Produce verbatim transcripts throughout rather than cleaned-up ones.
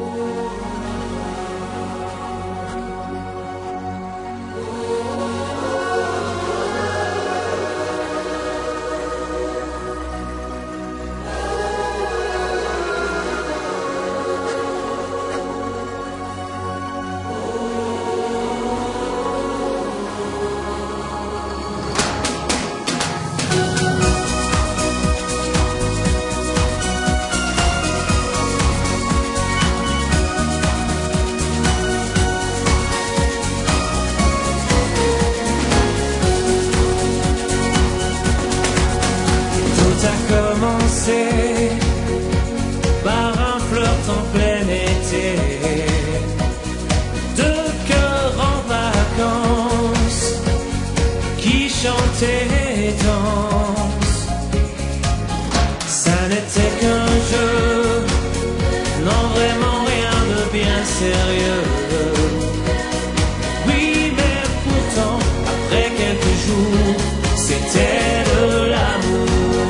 Par un flirt en plein été, deux cœurs en vacances qui chantaient et dansent. Ça n'était qu'un jeu, non vraiment rien de bien sérieux. Oui, mais pourtant, après quelques jours, c'était de l'amour.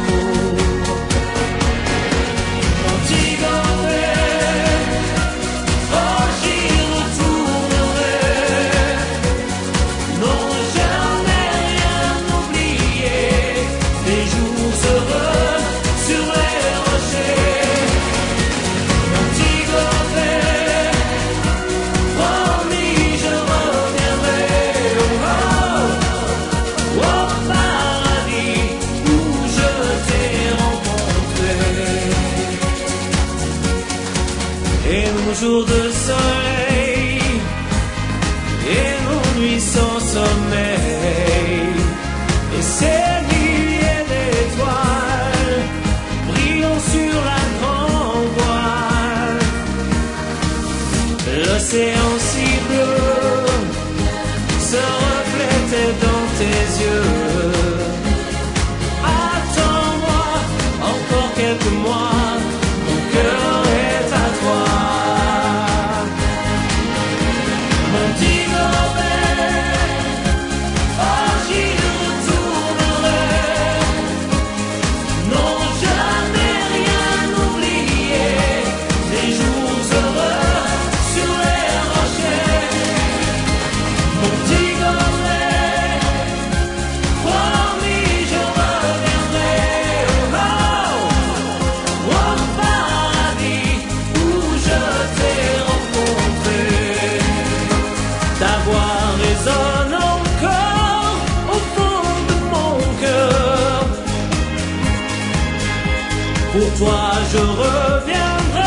Et nos jours de soleil, et nos nuits sans sommeil, et ces milliers d'étoiles brillant sur la grande voile. L'océan si bleu se reflétait dans tes yeux. Attends-moi encore quelques mois, mon cœur est à toi. Ta voix résonne encore au fond de mon cœur. Pour toi je reviendrai.